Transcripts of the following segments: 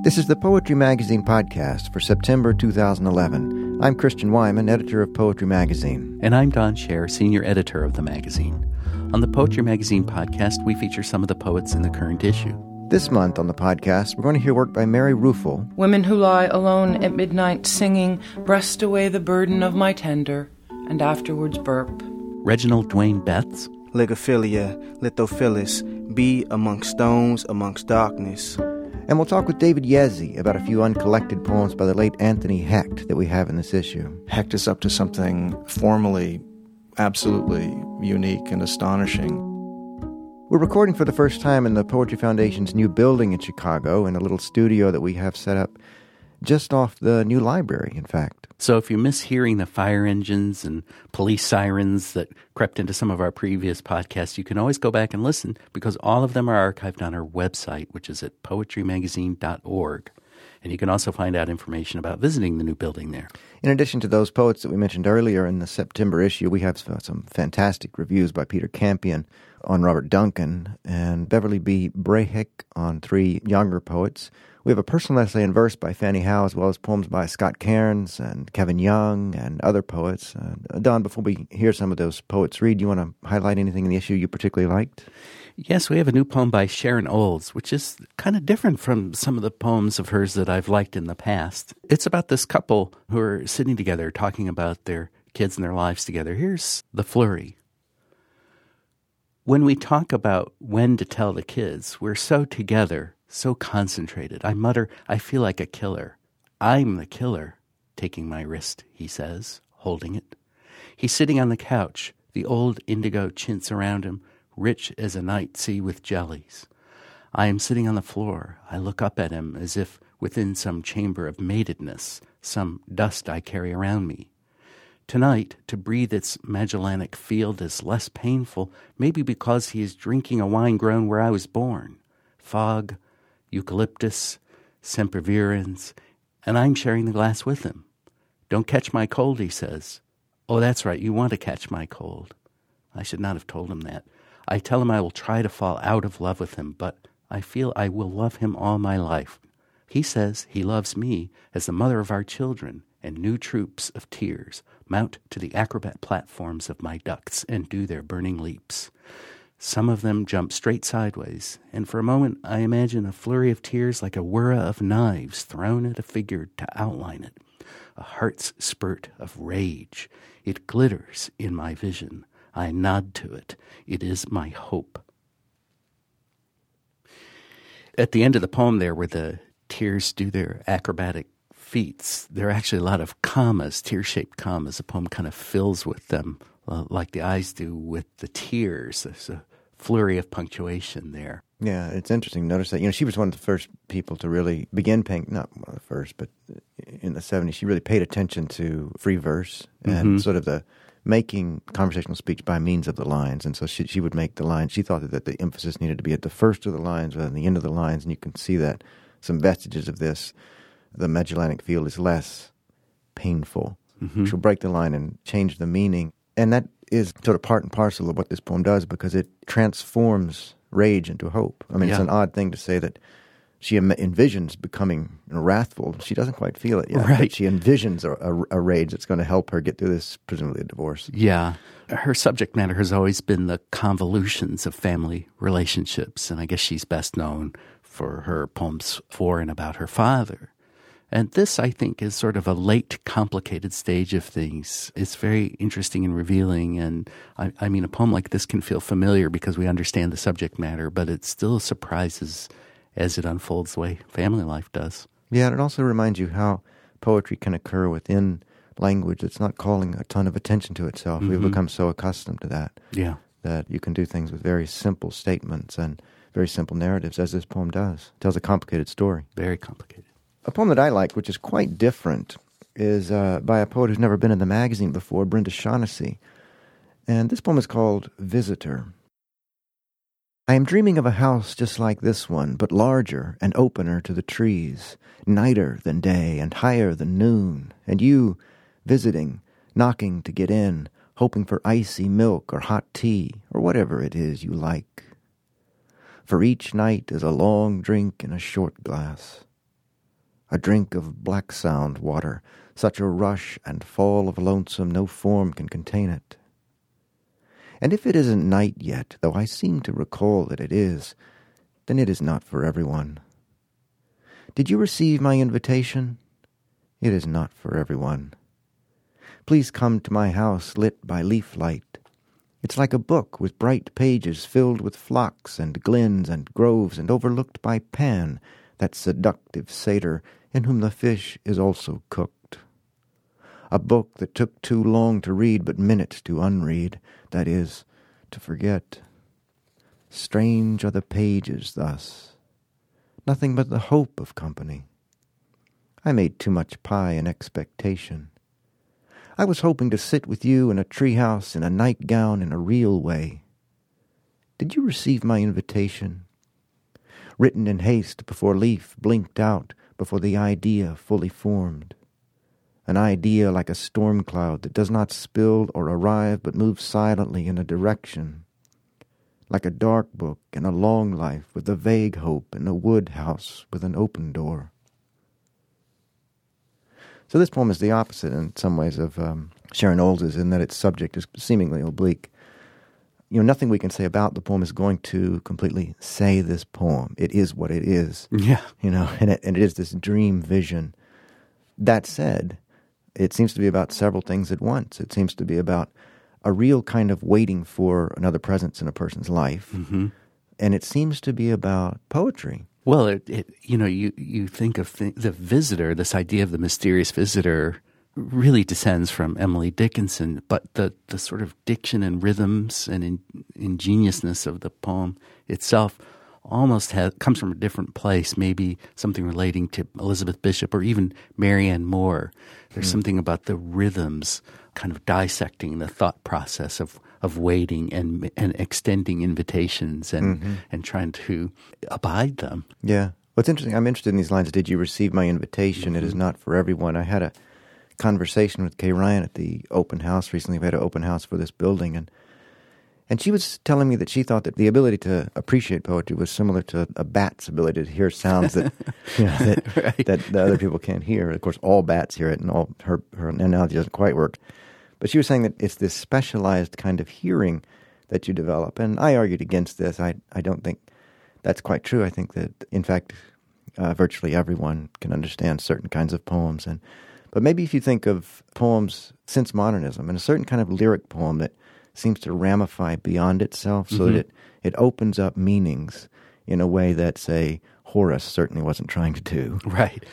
This is the Poetry Magazine podcast for September 2011. I'm Christian Wyman, editor of Poetry Magazine. And I'm Don Scher, senior editor of the magazine. On the Poetry Magazine podcast, we feature some of the poets in the current issue. This month on the podcast, we're going to hear work by Mary Ruefle. Women who lie alone at midnight singing, breast away the burden of my tender, and afterwards burp. Reginald Dwayne Betts. Ligophilia, lithophilus, be amongst stones, amongst darkness. And we'll talk with David Yezzi about a few uncollected poems by the late Anthony Hecht that we have in this issue. Hecht is up to something formally absolutely unique and astonishing. We're recording for the first time in the Poetry Foundation's new building in Chicago, in a little studio that we have set up just off the new library, in fact. So if you miss hearing the fire engines and police sirens that crept into some of our previous podcasts, you can always go back and listen because all of them are archived on our website, which is at poetrymagazine.org. And you can also find out information about visiting the new building there. In addition to those poets that we mentioned earlier in the September issue, we have some fantastic reviews by Peter Campion on Robert Duncan and Beverly B. Brahick on three younger poets. We have a personal essay in verse by Fannie Howe, as well as poems by Scott Cairns and Kevin Young and other poets. Don, before we hear some of those poets read, do you want to highlight anything in the issue you particularly liked? Yes, we have a new poem by Sharon Olds, which is kind of different from some of the poems of hers that I've liked in the past. It's about this couple who are sitting together talking about their kids and their lives together. Here's the flurry. When we talk about when to tell the kids, we're so together, so concentrated. I mutter, I feel like a killer. I'm the killer, taking my wrist, he says, holding it. He's sitting on the couch, the old indigo chintz around him, rich as a night sea with jellies. I am sitting on the floor. I look up at him as if within some chamber of matedness, some dust I carry around me. Tonight, to breathe its Magellanic field is less painful, maybe because he is drinking a wine grown where I was born. Fog, eucalyptus, sempervirens, and I'm sharing the glass with him. Don't catch my cold, he says. Oh, that's right, you want to catch my cold. I should not have told him that. I tell him I will try to fall out of love with him, but I feel I will love him all my life. He says he loves me as the mother of our children, and new troops of tears mount to the acrobat platforms of my ducts and do their burning leaps. Some of them jump straight sideways, and for a moment I imagine a flurry of tears like a whirr of knives thrown at a figure to outline it. A heart's spurt of rage. It glitters in my vision. I nod to it. It is my hope. At the end of the poem there, where the tears do their acrobatic feats, there are actually a lot of commas, tear-shaped commas. The poem kind of fills with them, like the eyes do with the tears. There's a flurry of punctuation there. Yeah, it's interesting to notice that. She was one of the first people to really begin paying, not one of the first, but in the 70s, she really paid attention to free verse and sort of the making conversational speech by means of the lines. And so she would make the lines. She thought that the emphasis needed to be at the first of the lines rather than the end of the lines. And you can see that some vestiges of this. The Magellanic field is less painful. She'll break the line and change the meaning. And that is sort of part and parcel of what this poem does because it transforms rage into hope. I mean, It's an odd thing to say that she envisions becoming wrathful. She doesn't quite feel it yet. Right. But she envisions a rage that's going to help her get through this, presumably a divorce. Yeah. Her subject matter has always been the convolutions of family relationships, and I guess she's best known for her poems for and about her father. And this, I think, is sort of a late, complicated stage of things. It's very interesting and revealing, and I mean, a poem like this can feel familiar because we understand the subject matter, but it still surprises as it unfolds the way family life does. Yeah, and it also reminds you how poetry can occur within language that's not calling a ton of attention to itself. We've become so accustomed to that. Yeah. That you can do things with very simple statements and very simple narratives, as this poem does. It tells a complicated story. Very complicated. A poem that I like, which is quite different, is by a poet who's never been in the magazine before, Brenda Shaughnessy. And this poem is called Visitor. I am dreaming of a house just like this one, but larger and opener to the trees, nighter than day and higher than noon, and you visiting, knocking to get in, hoping for icy milk or hot tea or whatever it is you like. For each night is a long drink in a short glass. a drink of black sound water, such a rush and fall of lonesome no form can contain it. And if it isn't night yet, though I seem to recall that it is, then it is not for everyone. Did you receive my invitation? It is not for everyone. Please come to my house lit by leaf light. It's like a book with bright pages filled with flocks and glens and groves and overlooked by Pan, that seductive satyr in whom the fish is also cooked. A book that took too long to read but minutes to unread, that is, to forget. Strange are the pages thus. Nothing but the hope of company. I made too much pie in expectation. I was hoping to sit with you in a treehouse in a nightgown in a real way. Did you receive my invitation? Written in haste before leaf blinked out, before the idea fully formed. An idea like a storm cloud that does not spill or arrive but moves silently in a direction. Like a dark book in a long life with a vague hope in a wood house with an open door. So this poem is the opposite in some ways of Sharon Olds' in that its subject is seemingly oblique. You know, nothing we can say about the poem is going to completely say this poem. It is what it is. Yeah. You know, and it is this dream vision. That said, it seems to be about several things at once. It seems to be about a real kind of waiting for another presence in a person's life. Mm-hmm. And it seems to be about poetry. Well, you think of the visitor, this idea of the mysterious visitor really descends from Emily Dickinson, but the sort of diction and rhythms and ingeniousness of the poem itself almost comes from a different place, maybe something relating to Elizabeth Bishop or even Marianne Moore. There's something about the rhythms kind of dissecting the thought process of waiting and extending invitations and trying to abide them. Yeah. What's interesting, I'm interested in these lines, did you receive my invitation? It is not for everyone. I had a conversation with Kay Ryan at the open house recently. We had an open house for this building, and she was telling me that she thought that the ability to appreciate poetry was similar to a bat's ability to hear sounds that right. that other people can't hear. Of course, all bats hear it, and all her analogy doesn't quite work. But she was saying that it's this specialized kind of hearing that you develop, and I argued against this. I don't think that's quite true. I think that, in fact, virtually everyone can understand certain kinds of poems, but maybe if you think of poems since modernism and a certain kind of lyric poem that seems to ramify beyond itself so that it opens up meanings in a way that, say, Horace certainly wasn't trying to do. Right.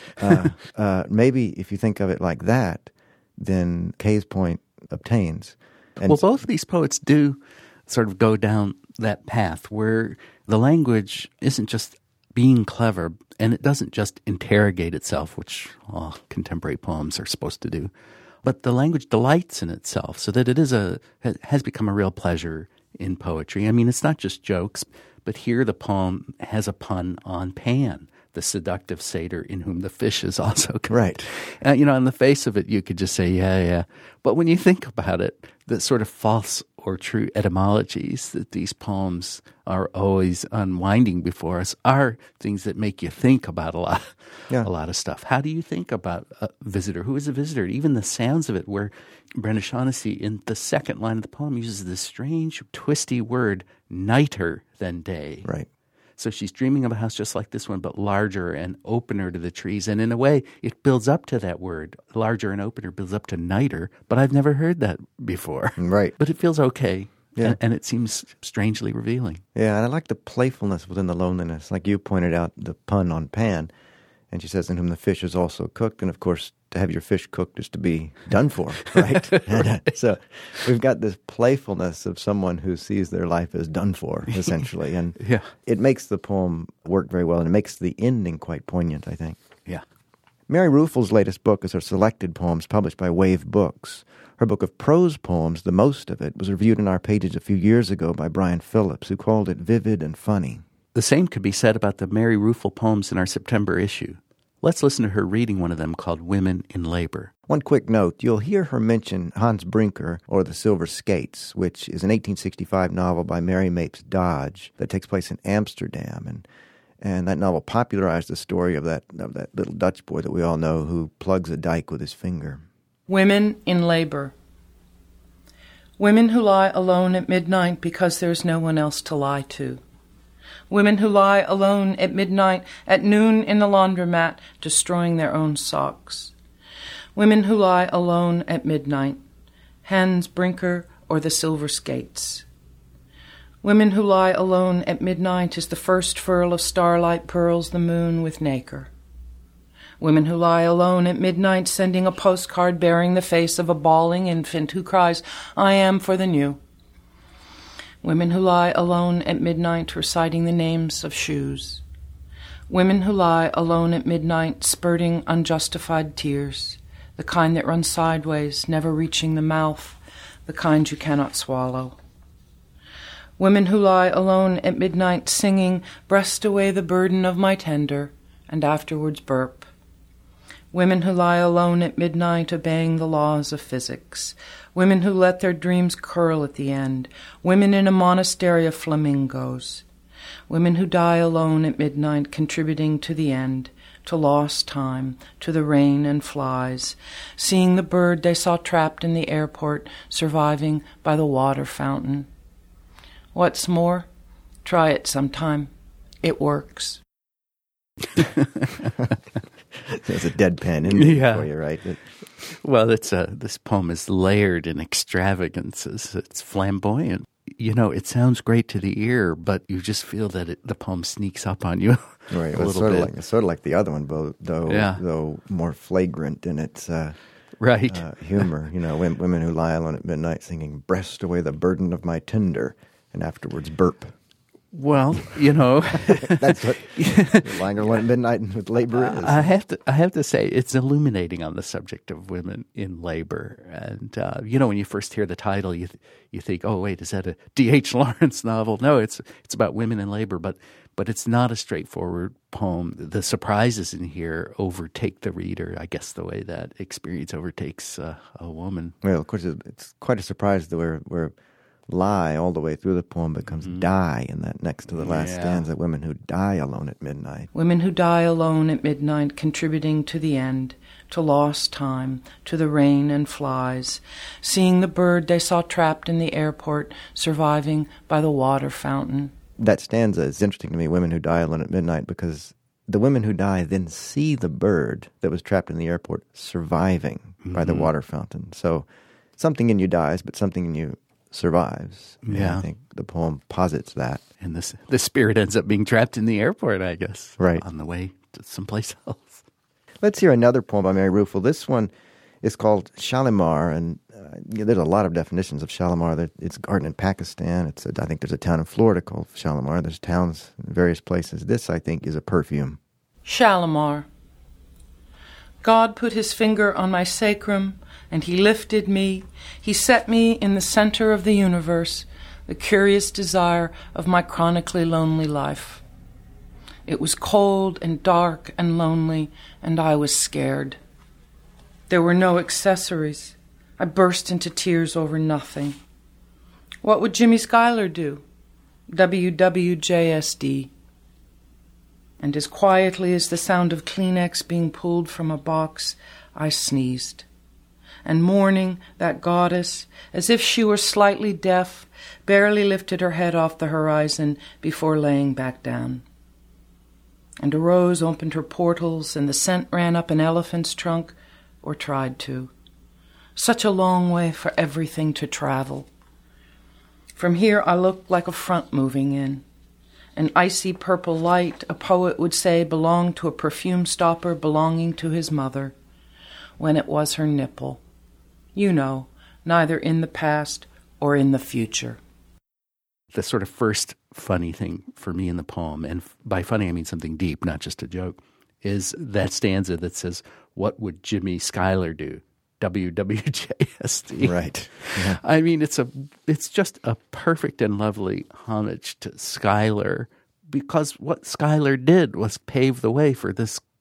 Maybe if you think of it like that, then Kay's point obtains. And well, both of these poets do sort of go down that path where the language isn't just being clever, and it doesn't just interrogate itself, which all contemporary poems are supposed to do, but the language delights in itself, so that it has become a real pleasure in poetry. I mean, it's not just jokes, but here the poem has a pun on Pan, the seductive satyr in whom the fish is also cooked. Right. On the face of it, you could just say, yeah. But when you think about it, the sort of false or true etymologies that these poems are always unwinding before us are things that make you think about a lot of stuff. How do you think about a visitor? Who is a visitor? Even the sounds of it, where Brenda Shaughnessy in the second line of the poem uses this strange, twisty word, nighter than day. Right. So she's dreaming of a house just like this one, but larger and opener to the trees. And in a way, it builds up to that word. Larger and opener builds up to nighter. But I've never heard that before. Right. But it feels okay. Yeah. And it seems strangely revealing. Yeah, and I like the playfulness within the loneliness. Like you pointed out, the pun on Pan. And she says, in whom the fish is also cooked. And of course, to have your fish cooked is to be done for, right? Right. So we've got this playfulness of someone who sees their life as done for, essentially. And it makes the poem work very well, and it makes the ending quite poignant, I think. Yeah. Mary Ruefle's latest book is her selected poems published by Wave Books. Her book of prose poems, the most of it, was reviewed in our pages a few years ago by Brian Phillips, who called it vivid and funny. The same could be said about the Mary Ruefle poems in our September issue. Let's listen to her reading one of them called Women in Labor. One quick note, you'll hear her mention Hans Brinker, or The Silver Skates, which is an 1865 novel by Mary Mapes Dodge that takes place in Amsterdam. And that novel popularized the story of that little Dutch boy that we all know who plugs a dike with his finger. Women in labor. Women who lie alone at midnight because there's no one else to lie to. Women who lie alone at midnight, at noon in the laundromat, destroying their own socks. Women who lie alone at midnight, Hans Brinker or the Silver Skates. Women who lie alone at midnight as the first furl of starlight pearls the moon with nacre. Women who lie alone at midnight sending a postcard bearing the face of a bawling infant who cries, "I am for the new." Women who lie alone at midnight reciting the names of shoes. Women who lie alone at midnight spurting unjustified tears, the kind that run sideways, never reaching the mouth, the kind you cannot swallow. Women who lie alone at midnight singing, "Breast away the burden of my tender," and afterwards burp. Women who lie alone at midnight obeying the laws of physics. Women who let their dreams curl at the end. Women in a monastery of flamingos. Women who die alone at midnight contributing to the end, to lost time, to the rain and flies, seeing the bird they saw trapped in the airport, surviving by the water fountain. What's more, try it sometime. It works. There's a deadpan in there for you, right? Well, this poem is layered in extravagances. It's flamboyant. You know, it sounds great to the ear, but you just feel that the poem sneaks up on you right. a little bit. It's sort of like the other one, though more flagrant in its humor. You know, women who lie alone at midnight singing, "Breast away the burden of my tender," and afterwards burp. Well, you know, that's what lying alone at midnight with labor is. I have to say, it's illuminating on the subject of women in labor. And you know, when you first hear the title, you think, "Oh, wait, is that a D.H. Lawrence novel?" No, it's about women in labor, but it's not a straightforward poem. The surprises in here overtake the reader, I guess, the way that experience overtakes a woman. Well, of course, it's quite a surprise that where lie all the way through the poem becomes die in that next to the last stanza. Women who die alone at midnight. Women who die alone at midnight contributing to the end, to lost time, to the rain and flies, seeing the bird they saw trapped in the airport, surviving by the water fountain. That stanza is interesting to me, women who die alone at midnight, because the women who die then see the bird that was trapped in the airport surviving by the water fountain. So something in you dies, but something in you survives. Yeah. I think the poem posits that. And the spirit ends up being trapped in the airport, I guess. Right. On the way to someplace else. Let's hear another poem by Mary Ruefle. This one is called Shalimar, and there's a lot of definitions of Shalimar. It's a garden in Pakistan. I think there's a town in Florida called Shalimar. There's towns in various places. This, I think, is a perfume. Shalimar. God put his finger on my sacrum, and he lifted me. He set me in the center of the universe, the curious desire of my chronically lonely life. It was cold and dark and lonely, and I was scared. There were no accessories. I burst into tears over nothing. What would Jimmy Schuyler do? WWJSD. And as quietly as the sound of Kleenex being pulled from a box, I sneezed. And mourning, that goddess, as if she were slightly deaf, barely lifted her head off the horizon before laying back down. And a rose opened her portals, and the scent ran up an elephant's trunk, or tried to. Such a long way for everything to travel. From here I looked like a front moving in. An icy purple light, a poet would say, belonged to a perfume stopper belonging to his mother, when it was her nipple. You know, neither in the past or in the future. The sort of first funny thing for me in the poem, and by funny I mean something deep, not just a joke, is that stanza that says, "What would Jimmy Schuyler do?" WWJSD. Right. Yeah. I mean, it's just a perfect and lovely homage to Schuyler, because what Schuyler did was pave the way for this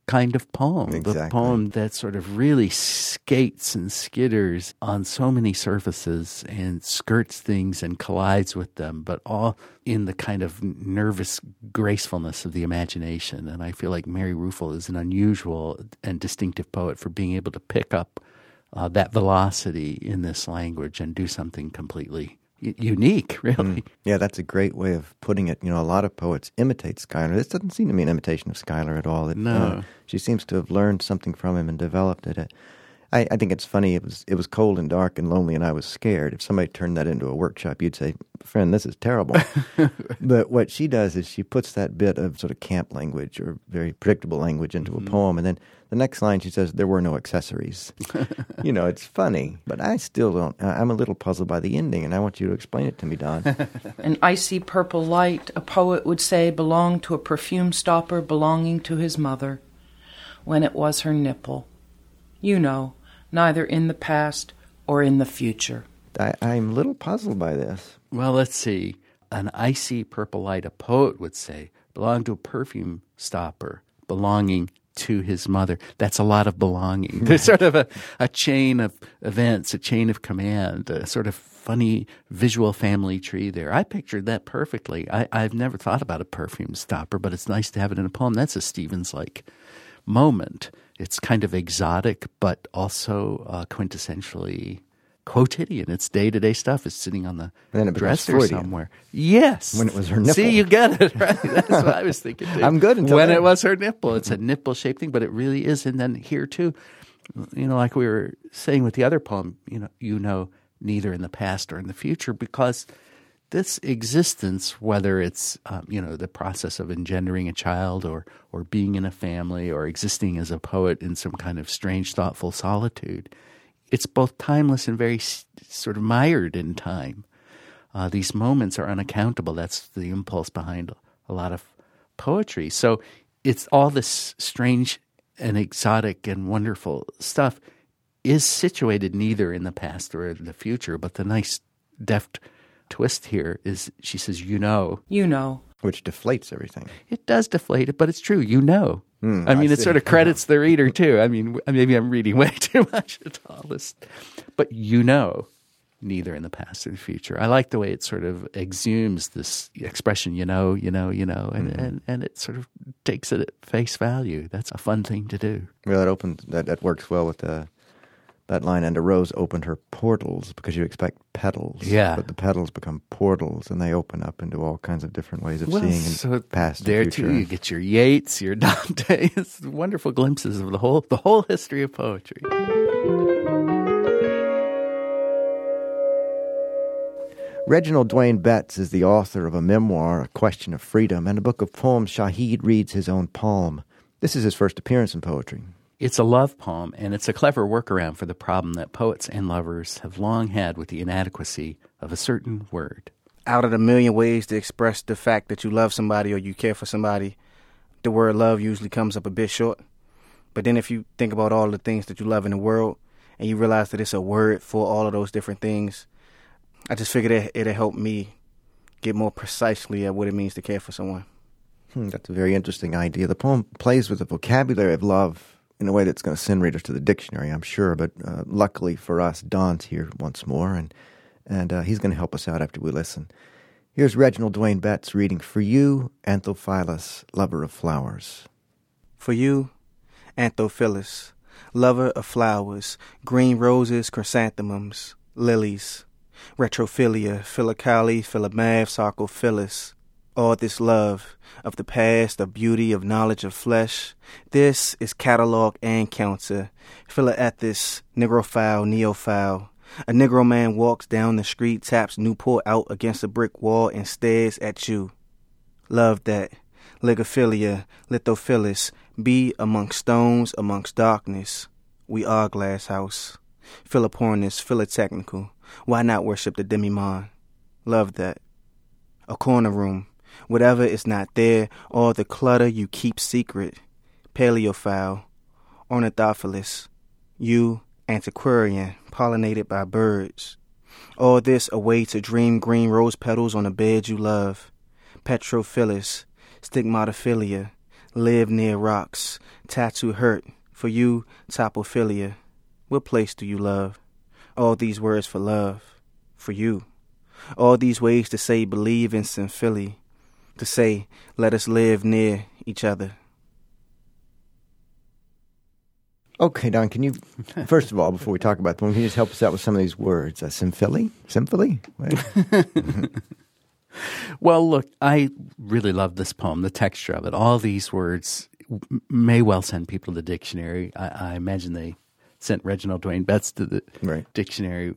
kind of poem, Exactly. the poem that sort of really skates and skitters on so many surfaces and skirts things and collides with them, but all in the kind of nervous gracefulness of the imagination. And I feel like Mary Ruefle is an unusual and distinctive poet for being able to pick up that velocity in this language and do something completely unique, really. Yeah, that's a great way of putting it. A lot of poets imitate Schuyler. This doesn't seem to be an imitation of Schuyler at all. No. She seems to have learned something from him and developed it. I think it's funny. It was cold and dark and lonely, and I was scared. If somebody turned that into a workshop, you'd say, "Friend, this is terrible." But what she does is she puts that bit of sort of camp language or very predictable language into a poem, and then the next line she says, "There were no accessories." It's funny, but I still don't. I'm a little puzzled by the ending, and I want you to explain it to me, Don. An icy purple light, a poet would say, belonged to a perfume stopper belonging to his mother, when it was her nipple. Neither in the past or in the future. I'm a little puzzled by this. Well, let's see. An icy purple light, a poet would say, belonged to a perfume stopper belonging to his mother. That's a lot of belonging. There's sort of a chain of events, a chain of command, a sort of funny visual family tree there. I pictured that perfectly. I've never thought about a perfume stopper, but it's nice to have it in a poem. That's a Stevens-like moment. It's kind of exotic, but also quintessentially quotidian. It's day-to-day stuff. It's sitting on the dresser somewhere. Yes. When it was her nipple. See, you get it, right? That's what I was thinking, too. I'm good until when then. it was her nipple. It's a nipple-shaped thing, but it really is. And then here, too, like we were saying with the other poem, neither in the past or in the future, because this existence, whether it's the process of engendering a child or being in a family or existing as a poet in some kind of strange, thoughtful solitude, it's both timeless and very sort of mired in time. These moments are unaccountable. That's the impulse behind a lot of poetry. So it's all this strange and exotic and wonderful stuff is situated neither in the past or in the future, but the nice, deft twist here is she says, Which deflates everything. It does deflate it, but it's true. It sort of credits the reader, too. I mean, maybe I'm reading way too much at all this. But neither in the past or the future. I like the way it sort of exhumes this expression, and it sort of takes it at face value. That's a fun thing to do. Well, that works well with that line, "And a rose opened her portals," because you expect petals. Yeah. But the petals become portals, and they open up into all kinds of different ways of seeing and past there and future. Too, you get your Yeats, your Dante. It's wonderful glimpses of the whole history of poetry. Reginald Dwayne Betts is the author of a memoir, A Question of Freedom, and a book of poems, Shahid Reads His Own Palm. This is his first appearance in poetry. It's a love poem, and it's a clever workaround for the problem that poets and lovers have long had with the inadequacy of a certain word. Out of the million ways to express the fact that you love somebody or you care for somebody, the word love usually comes up a bit short. But then if you think about all the things that you love in the world and you realize that it's a word for all of those different things, I just figured it'd help me get more precisely at what it means to care for someone. That's a very interesting idea. The poem plays with the vocabulary of love in a way that's going to send readers to the dictionary, I'm sure. But luckily for us, Don's here once more, and he's going to help us out after we listen. Here's Reginald Dwayne Betts reading For You, Anthophilus, Lover of Flowers. For you, Anthophilus, lover of flowers, green roses, chrysanthemums, lilies, retrophilia, philokaly, philomath, sarcophilus, all this love of the past, of beauty, of knowledge of flesh. This is catalog and counter. Philoethys, nigrophile, neophile. A Negro man walks down the street, taps Newport out against a brick wall, and stares at you. Love that. Ligophilia, lithophilus, be amongst stones, amongst darkness. We are glass house. Philopornis, philotechnical. Why not worship the demi-monde? Love that. A corner room. Whatever is not there, all the clutter you keep secret. Paleophile, ornithophilus, you, antiquarian, pollinated by birds. All this a way to dream green rose petals on a bed you love. Petrophilus, stigmatophilia, live near rocks, tattoo hurt. For you, topophilia. What place do you love? All these words for love. For you. All these ways to say believe in symphilia. To say, let us live near each other. Okay, Don, can you, first of all, before we talk about the poem, can you just help us out with some of these words? Symphilia? Symphilia? Well, look, I really love this poem, the texture of it. All these words may well send people to the dictionary. I imagine they sent Reginald Dwayne Betts to the dictionary.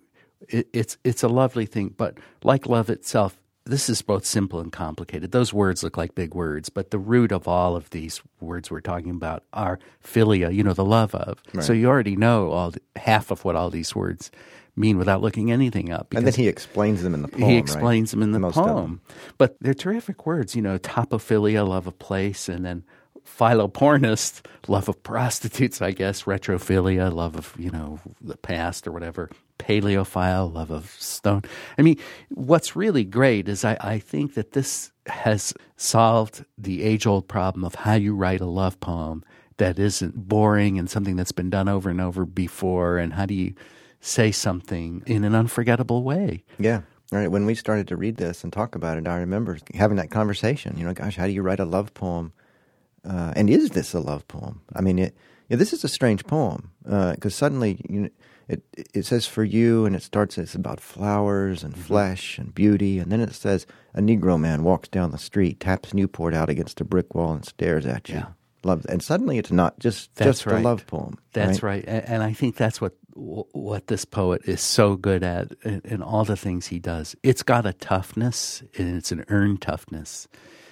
It's a lovely thing, but like love itself, this is both simple and complicated. Those words look like big words, but the root of all of these words we're talking about are philia, the love of. Right. So you already know half of what all these words mean without looking anything up. And then he explains them in the poem, He explains right? them in the poem. But they're terrific words, topophilia, love of place, and then philopornist, love of prostitutes, I guess, retrophilia, love of, the past or whatever, paleophile, love of stone. I mean, what's really great is I think that this has solved the age-old problem of how you write a love poem that isn't boring and something that's been done over and over before, and how do you say something in an unforgettable way. Yeah. Right. When we started to read this and talk about it, I remember having that conversation, gosh, how do you write a love poem? And is this a love poem? I mean, this is a strange poem because suddenly it says for you, and it's about flowers and flesh and beauty, and then it says a Negro man walks down the street, taps Newport out against a brick wall, and stares at you. Yeah. Love, and suddenly it's not just a love poem. That's right. And I think that's what this poet is so good at in all the things he does. It's got a toughness, and it's an earned toughness.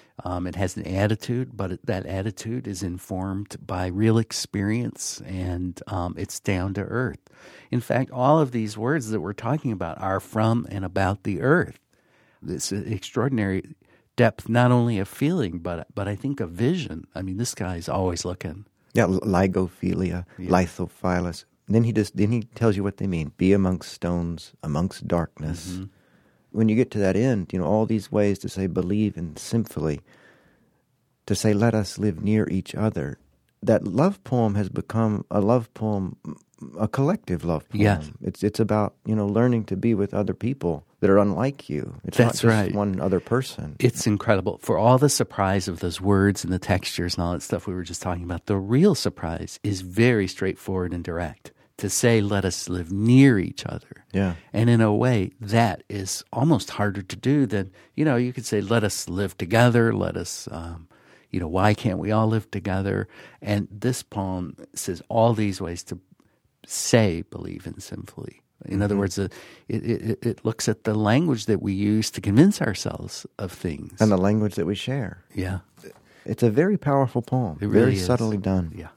It has an attitude, but that attitude is informed by real experience, and it's down to earth. In fact, all of these words that we're talking about are from and about the earth. This extraordinary depth, not only of feeling, but I think of vision. I mean, this guy's always looking. Yeah, lygophilia, lithophilus. Then he tells you what they mean. Be amongst stones, amongst darkness. Mm-hmm. When you get to that end, all these ways to say believe in symphilia, to say let us live near each other. That love poem has become a love poem, a collective love poem. Yes. It's about, learning to be with other people that are unlike you. It's That's not just right. one other person. It's incredible. For all the surprise of those words and the textures and all that stuff we were just talking about, the real surprise is very straightforward and direct. To say, let us live near each other. Yeah. And in a way, that is almost harder to do than, you could say, let us live together, let us, why can't we all live together? And this poem says all these ways to say, believe in symphilia. In other words, it looks at the language that we use to convince ourselves of things. And the language that we share. Yeah. It's a very powerful poem. It really very is. Subtly done. Yeah.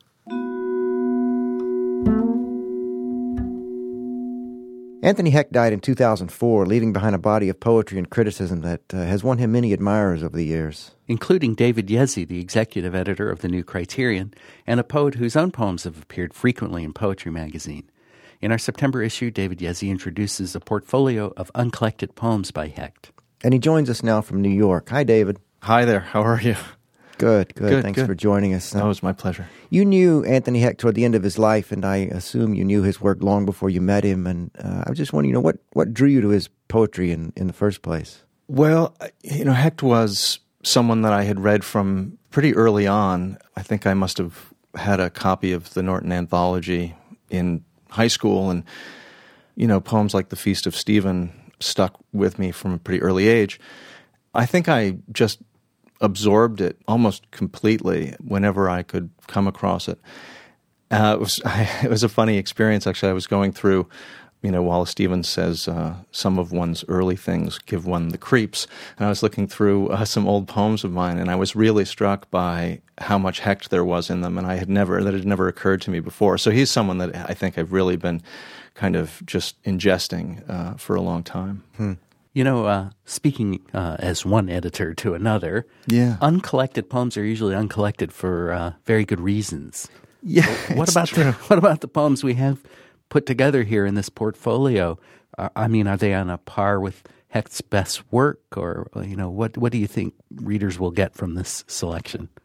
Anthony Hecht died in 2004, leaving behind a body of poetry and criticism that has won him many admirers over the years. Including David Yezzi, the executive editor of the New Criterion, and a poet whose own poems have appeared frequently in Poetry magazine. In our September issue, David Yezzi introduces a portfolio of uncollected poems by Hecht. And he joins us now from New York. Hi, David. Hi there. How are you? Good. Thanks for joining us. That was my pleasure. You knew Anthony Hecht toward the end of his life, and I assume you knew his work long before you met him. And I was just wondering, what drew you to his poetry in the first place? Well, Hecht was someone that I had read from pretty early on. I think I must have had a copy of the Norton Anthology in high school, and poems like The Feast of Stephen stuck with me from a pretty early age. I think I just absorbed it almost completely whenever I could come across it. It was a funny experience, actually. I was going through, Wallace Stevens says, some of one's early things give one the creeps. And I was looking through some old poems of mine, and I was really struck by how much Hecht there was in them, and that had never occurred to me before. So he's someone that I think I've really been kind of just ingesting for a long time. Speaking as one editor to another, uncollected poems are usually uncollected for very good reasons. Yeah, what about the poems we have put together here in this portfolio? Are they on a par with Hecht's best work, or what do you think readers will get from this selection?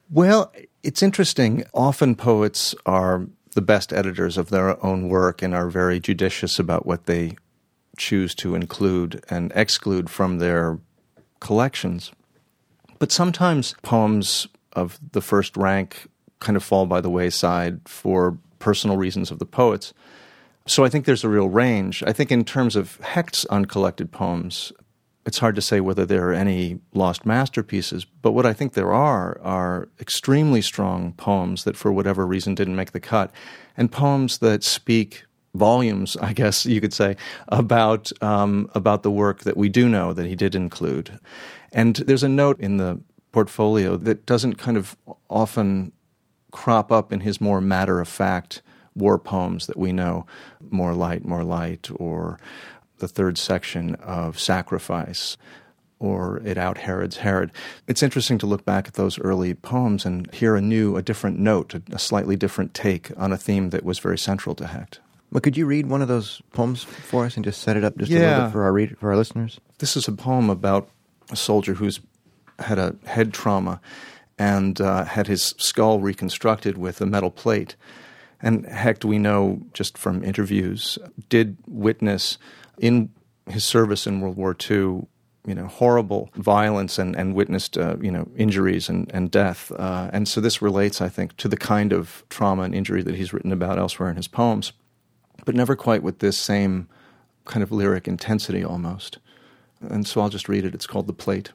Well, it's interesting. Often poets are the best editors of their own work and are very judicious about what they choose to include and exclude from their collections. But sometimes poems of the first rank kind of fall by the wayside for personal reasons of the poets. So I think there's a real range. I think in terms of Hecht's uncollected poems, it's hard to say whether there are any lost masterpieces, but what I think there are extremely strong poems that for whatever reason didn't make the cut, and poems that speak volumes, I guess you could say, about the work that we do know that he did include. And there's a note in the portfolio that doesn't kind of often crop up in his more matter-of-fact war poems that we know, More Light, or the third section of Sacrifice, or It Out Herod's Herod. It's interesting to look back at those early poems and hear a different note, a slightly different take on a theme that was very central to Hecht. Well, could you read one of those poems for us and just set it up just a little bit for our listeners? This is a poem about a soldier who's had a head trauma and had his skull reconstructed with a metal plate. And Hecht, we know just from interviews, did witness in his service in World War II, horrible violence and witnessed, injuries and death. And so this relates, I think, to the kind of trauma and injury that he's written about elsewhere in his poems, but never quite with this same kind of lyric intensity almost. And so I'll just read it. It's called The Plate.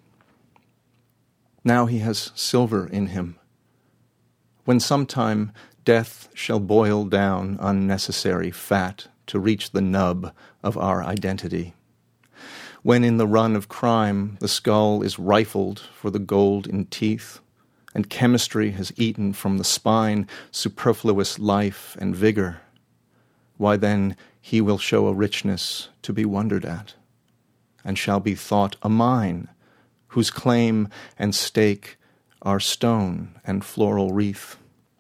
Now he has silver in him. When sometime death shall boil down unnecessary fat to reach the nub of our identity. When in the run of crime the skull is rifled for the gold in teeth, and chemistry has eaten from the spine superfluous life and vigor, why then he will show a richness to be wondered at, and shall be thought a mine, whose claim and stake are stone and floral wreath.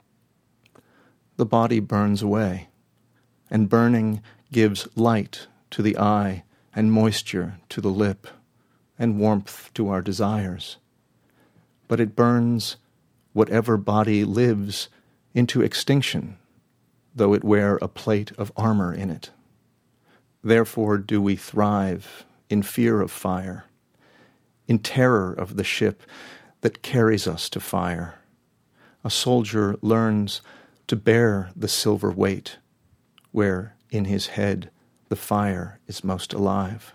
The body burns away, and burning gives light to the eye and moisture to the lip and warmth to our desires. But it burns whatever body lives into extinction, though it wear a plate of armor in it. Therefore do we thrive in fear of fire, in terror of the ship that carries us to fire. A soldier learns to bear the silver weight, where in his head the fire is most alive.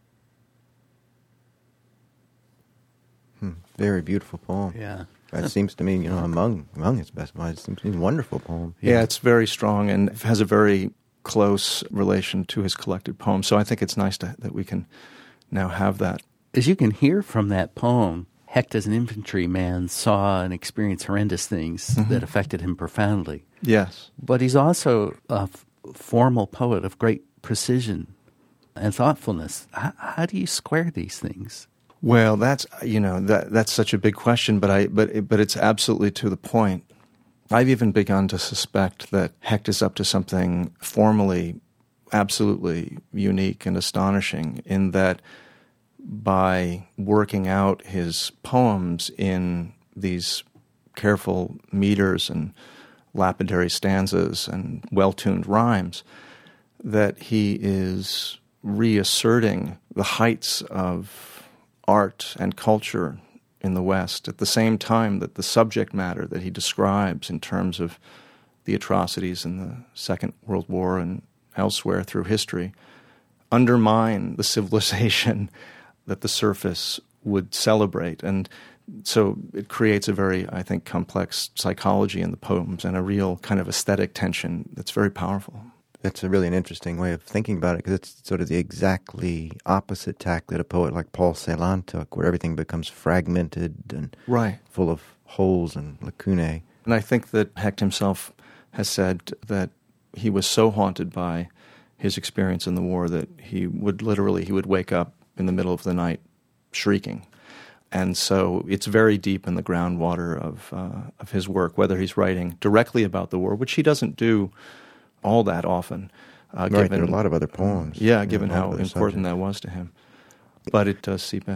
Very beautiful poem. Yeah. That seems to me, among his best ones, it seems to be a wonderful poem. Yeah, it's very strong and has a very close relation to his collected poems. So I think it's nice that we can now have that. As you can hear from that poem, Hecht, as an infantryman, saw and experienced horrendous things that affected him profoundly. Yes. But he's also a formal poet of great precision and thoughtfulness. How do you square these things? Well, that's that's such a big question, but it's absolutely to the point. I've even begun to suspect that Hecht is up to something formally absolutely unique and astonishing in that by working out his poems in these careful meters and lapidary stanzas and well-tuned rhymes, that he is reasserting the heights of art and culture in the West at the same time that the subject matter that he describes in terms of the atrocities in the Second World War and elsewhere through history undermine the civilization that the surface would celebrate. And so it creates a very, I think, complex psychology in the poems and a real kind of aesthetic tension that's very powerful. That's really an interesting way of thinking about it, because it's sort of the exactly opposite tack that a poet like Paul Celan took, where everything becomes fragmented and full of holes and lacunae. And I think that Hecht himself has said that he was so haunted by his experience in the war that he would wake up in the middle of the night shrieking. And so it's very deep in the groundwater of his work, whether he's writing directly about the war, which he doesn't do all that often. There are a lot of other poems. Yeah, given how important that was to him. But it does seep in.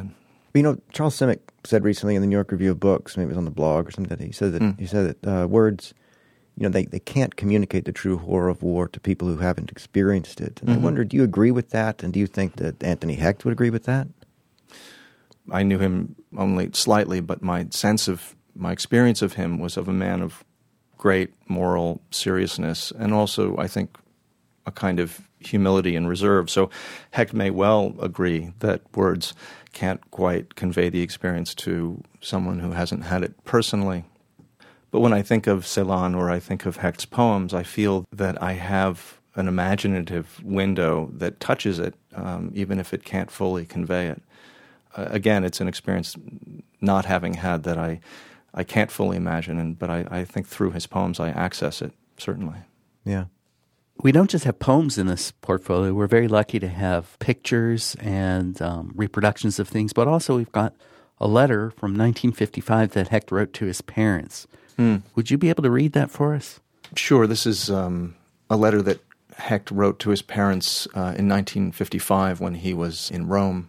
You know, Charles Simic said recently in the New York Review of Books, maybe it was on the blog or something, he said that words, you know, they can't communicate the true horror of war to people who haven't experienced it. And I wonder, do you agree with that? And do you think that Anthony Hecht would agree with that? I knew him only slightly, but my experience of him was of a man of great moral seriousness and also, I think, a kind of humility and reserve. So Hecht may well agree that words can't quite convey the experience to someone who hasn't had it personally. But when I think of Celan or I think of Hecht's poems, I feel that I have an imaginative window that touches it, even if it can't fully convey it. Again, it's an experience not having had that I can't fully imagine, but I think through his poems I access it, certainly. Yeah. We don't just have poems in this portfolio. We're very lucky to have pictures and reproductions of things, but also we've got a letter from 1955 that Hecht wrote to his parents. Would you be able to read that for us? Sure. This is a letter that Hecht wrote to his parents in 1955 when he was in Rome.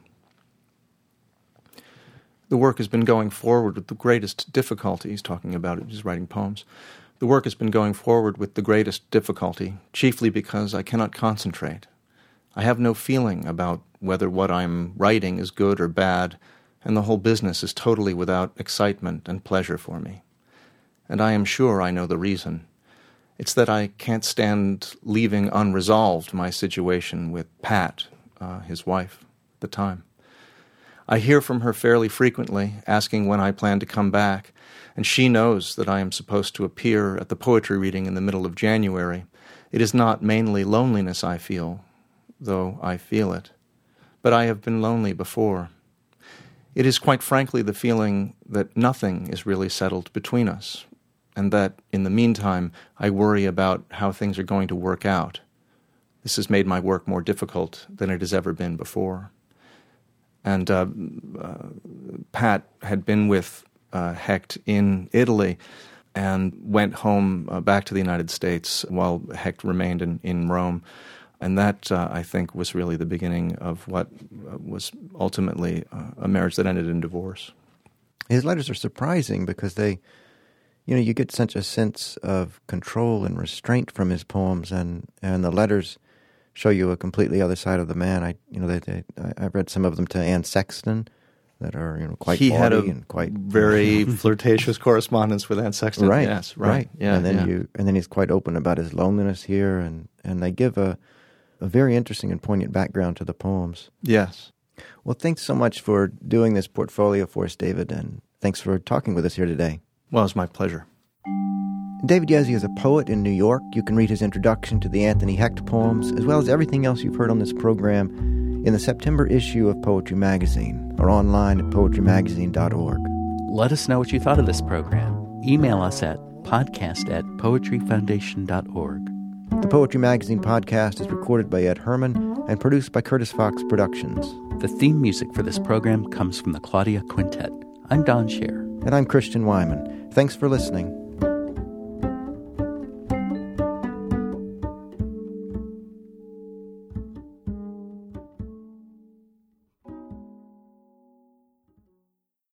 The work has been going forward with the greatest difficulty. He's talking about it. He's writing poems. The work has been going forward with the greatest difficulty, chiefly because I cannot concentrate. I have no feeling about whether what I'm writing is good or bad, and the whole business is totally without excitement and pleasure for me. And I am sure I know the reason. It's that I can't stand leaving unresolved my situation with Pat, his wife at the time. I hear from her fairly frequently, asking when I plan to come back, and she knows that I am supposed to appear at the poetry reading in the middle of January. It is not mainly loneliness I feel, though I feel it, but I have been lonely before. It is quite frankly the feeling that nothing is really settled between us, and that, in the meantime, I worry about how things are going to work out. This has made my work more difficult than it has ever been before. And Pat had been with Hecht in Italy and went home back to the United States while Hecht remained in Rome. And that, I think, was really the beginning of what was ultimately a marriage that ended in divorce. His letters are surprising because you get such a sense of control and restraint from his poems, and the letters show you a completely other side of the man. I've read some of them to Anne Sexton that are quite he had a and quite very flirtatious correspondence with Anne Sexton. Right, yes, right. Yeah, and then he's quite open about his loneliness here, and they give a very interesting and poignant background to the poems. Yes. Well, thanks so much for doing this portfolio for us, David, and thanks for talking with us here today. Well, it's my pleasure. David Yezzi is a poet in New York. You can read his introduction to the Anthony Hecht poems, as well as everything else you've heard on this program, in the September issue of Poetry Magazine, or online at poetrymagazine.org. Let us know what you thought of this program. Email us at podcast@poetryfoundation.org. The Poetry Magazine podcast is recorded by Ed Herman and produced by Curtis Fox Productions. The theme music for this program comes from the Claudia Quintet. I'm Don Scher. And I'm Christian Wyman. Thanks for listening.